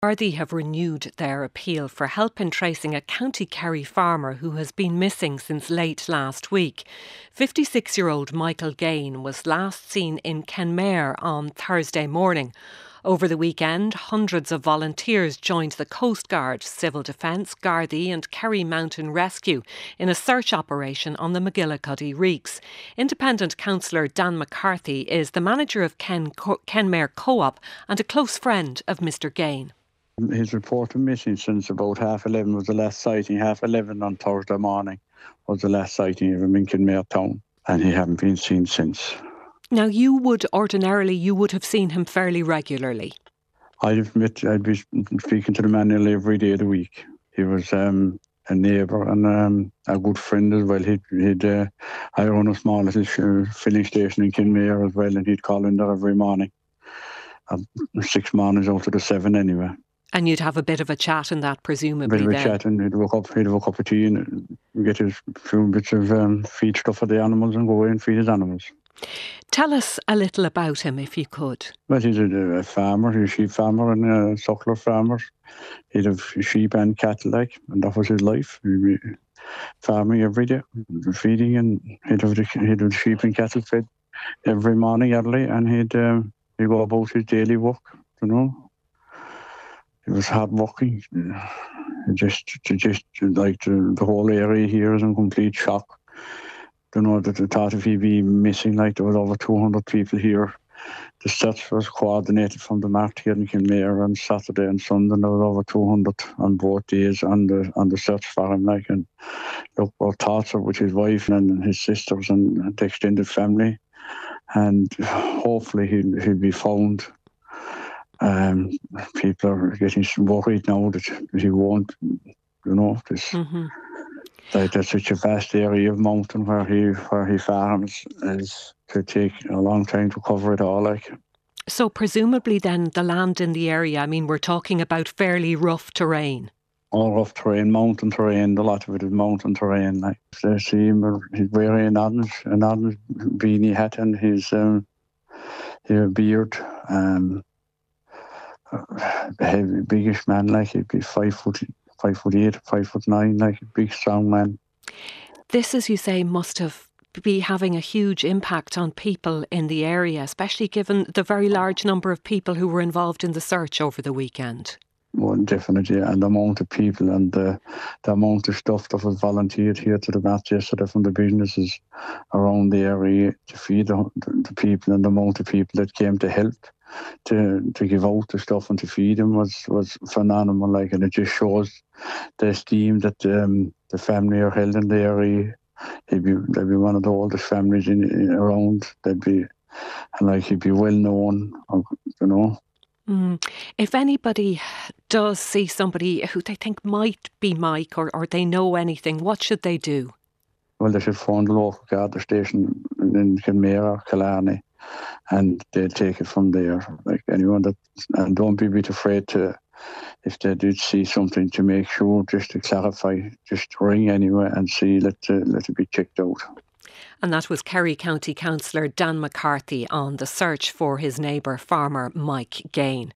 Gardaí have renewed their appeal for help in tracing a County Kerry farmer who has been missing since late last week. 56-year-old Michael Gain was last seen in Kenmare on Thursday morning. Over the weekend, hundreds of volunteers joined the Coast Guard, Civil Defence, Gardaí and Kerry Mountain Rescue in a search operation on the McGillicuddy Reeks. Independent councillor Dan McCarthy is the manager of Kenmare Co-op and a close friend of Mr Gain. He's reported missing since about 11:30 was the last sighting. 11:30 on Thursday morning was the last sighting of him in Kenmare town, and he hasn't been seen since. Now, you would have seen him fairly regularly. I'd be speaking to the man nearly every day of the week. He was a neighbour and a good friend as well. I run a small little filling station in Kenmare as well, and he'd call in there every morning. 6 mornings out of the 7 anyway. And you'd have a bit of a chat in that, presumably. A bit of a chat, and he'd have a cup of tea and get his few bits of feed stuff for the animals and go away and feed his animals. Tell us a little about him, if you could. Well, he's a farmer. He's a sheep farmer and a suckler farmer. He'd have sheep and cattle, and that was his life. He'd be farming every day, feeding, and he'd have the sheep and cattle fed every morning early, and he'd go about his daily work, It was hard working. Just like the whole area here is in complete shock. That the thought if he'd be missing, there was over 200 people here. The search was coordinated from the Mart here in Kenmare on Saturday and Sunday. There was over 200 on both days on the search for him. And look, our thoughts are with his wife and his sisters and the extended family. And hopefully he'll be found. People are getting worried now that he won't, That's such a vast area of mountain where he farms is to take a long time to cover it all. So presumably then the land in the area, we're talking about fairly rough terrain. All rough terrain, mountain terrain. A lot of it is mountain terrain. I see him, he's wearing an orange beanie hat and his beard. Heavy, biggish man, he'd be 5'8", 5'9", a big strong man. This, as you say, must be having a huge impact on people in the area, especially given the very large number of people who were involved in the search over the weekend. Well, definitely, and the amount of people and the amount of stuff that was volunteered here to the Mart yesterday from the businesses around the area to feed the people, and the amount of people that came to help to give out the stuff and to feed them was phenomenal. And it just shows the esteem that the family are held in the area. They'd be one of the oldest families around. He'd be well known, If anybody does see somebody who they think might be Mike or they know anything, what should they do? Well, they should phone the local Garda station in Kenmare or Killarney, and they'll take it from there. Anyone and don't be a bit afraid to, if they did see something, to make sure, just to clarify, just ring anyway and see, let it be checked out. And that was Kerry County Councillor Dan McCarthy on the search for his neighbour farmer Mike Gain.